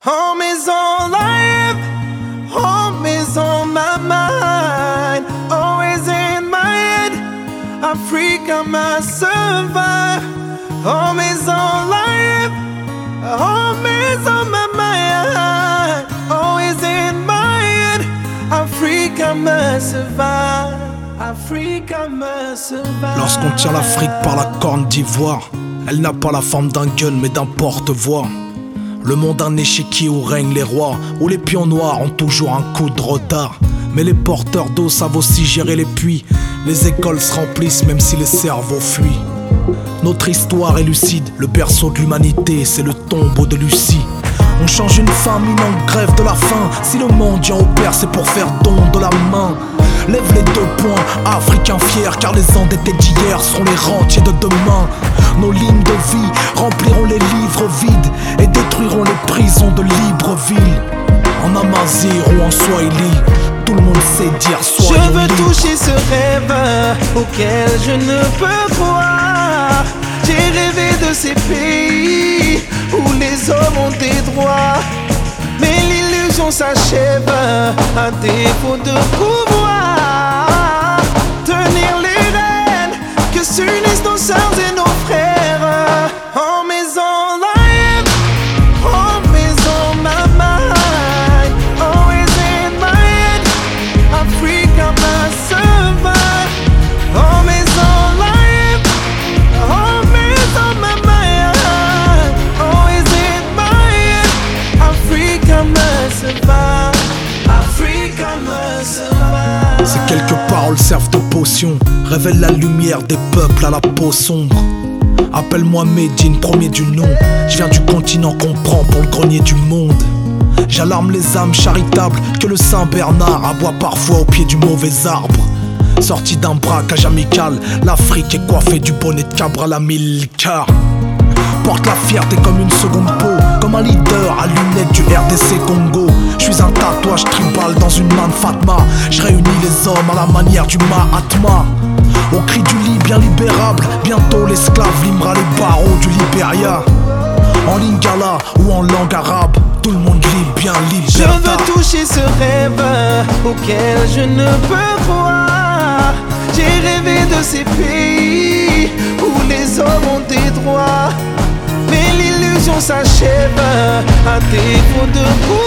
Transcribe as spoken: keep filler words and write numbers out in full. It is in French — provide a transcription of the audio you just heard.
Home is all I have, home is on my mind, always in my head, Africa must survive. Home is all I have, home is on my mind, always in my head, Africa must survive, Africa must survive. Lorsqu'on tient l'Afrique par la corne d'ivoire, elle n'a pas la forme d'un gun mais d'un porte-voix. Le monde un échiquier où règnent les rois, où les pions noirs ont toujours un coup de retard. Mais les porteurs d'eau savent aussi gérer les puits. Les écoles se remplissent même si les cerveaux fuient. Notre histoire est lucide, le berceau de l'humanité, c'est le tombeau de Lucie. On change une famine en grève de la faim. Si le mendiant opère, c'est pour faire don de la main. Lève les deux poings, Africains fiers, car les endettés d'hier seront les rentiers de demain. Nos lignes de vie rempliront les livres vides et détruiront les prisons de Libreville. En Amazigh ou en Swahili, tout le monde sait dire soyons Je veux libres. toucher ce rêve auquel je ne peux croire. J'ai rêvé de ces pays où les hommes ont des droits. Mais l'illusion s'achève à défaut de pouvoir tenir les rênes que s'unissent nos sœurs et nos frères. Home is all I have, home is on my mind, always in my head, Africa must survive. Home is all I have, home is on my mind, always in my head, Africa must survive, Africa must survive. Ces quelques paroles servent de potion, révèlent la lumière des peuples à la peau sombre. Appelle-moi Médine, premier du nom. Je viens du continent qu'on prend pour le grenier du monde. J'alarme les âmes charitables que le Saint Bernard aboie parfois au pied du mauvais arbre. Sorti d'un braquage amical, l'Afrique est coiffée du bonnet de Cabral à mille quarts. Porte la fierté comme une seconde peau, comme un leader à lunettes du R D C Congo. Je suis un tatouage tribal dans une main de Fatma. Je réunis les hommes à la manière du Mahatma. Au cri du lit bien libérable, bientôt l'esclave limera les barreaux du Libéria. En lingala ou en langue arabe, tout le monde lit bien liberté. Je veux toucher ce rêve auquel je ne peux croire. J'ai rêvé de ces pays où les hommes ont des droits. Mais l'illusion s'achève à défaut de pouvoir